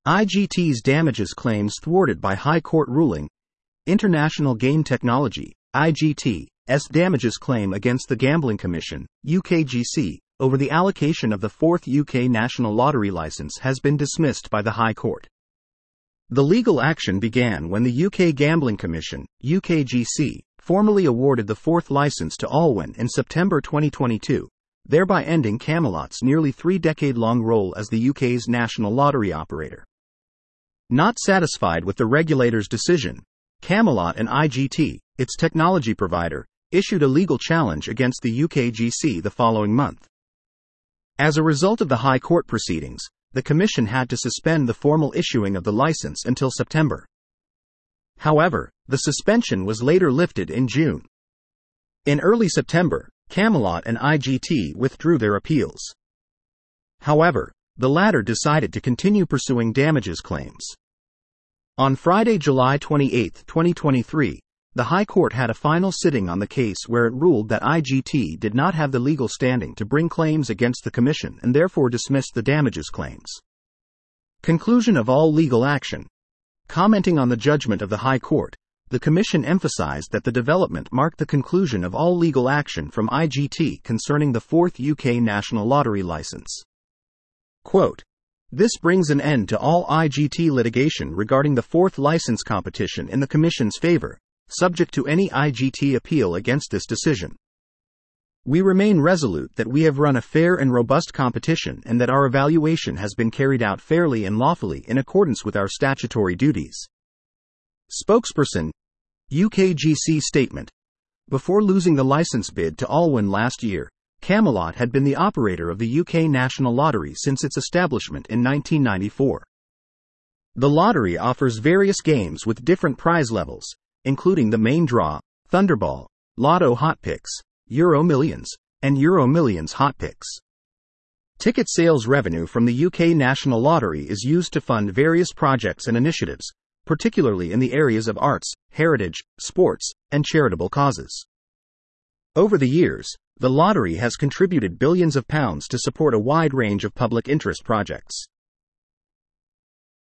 IGT's damages claims thwarted by High Court ruling. International Game Technology, IGT's damages claim against the Gambling Commission, UKGC, over the allocation of the fourth UK national lottery licence has been dismissed by the High Court. The legal action began when the UK Gambling Commission, UKGC, formally awarded the fourth licence to Allwyn in September 2022, thereby ending Camelot's nearly three-decade-long role as the UK's national lottery operator. Not satisfied with the regulator's decision, Camelot and IGT, its technology provider, issued a legal challenge against the UKGC the following month. As a result of the High Court proceedings, the Commission had to suspend the formal issuing of the license until September. However, the suspension was later lifted in June. In early September, Camelot and IGT withdrew their appeals. However, the latter decided to continue pursuing damages claims. On Friday, July 28, 2023, the High Court had a final sitting on the case where it ruled that IGT did not have the legal standing to bring claims against the Commission and therefore dismissed the damages claims. Conclusion of all legal action. Commenting on the judgment of the High Court, the Commission emphasized that the development marked the conclusion of all legal action from IGT concerning the fourth UK national lottery licence. Quote, "This brings an end to all IGT litigation regarding the fourth licence competition in the Commission's favour, subject to any IGT appeal against this decision. We remain resolute that we have run a fair and robust competition and that our evaluation has been carried out fairly and lawfully in accordance with our statutory duties." Spokesperson, UKGC statement. Before losing the licence bid to Allwyn last year, Camelot had been the operator of the UK National Lottery since its establishment in 1994. The lottery offers various games with different prize levels, including the main draw, Thunderball, Lotto Hot Picks, Euro Millions, and Euro Millions Hot Picks. Ticket sales revenue from the UK National Lottery is used to fund various projects and initiatives, particularly in the areas of arts, heritage, sports, and charitable causes. Over the years, the lottery has contributed billions of pounds to support a wide range of public interest projects.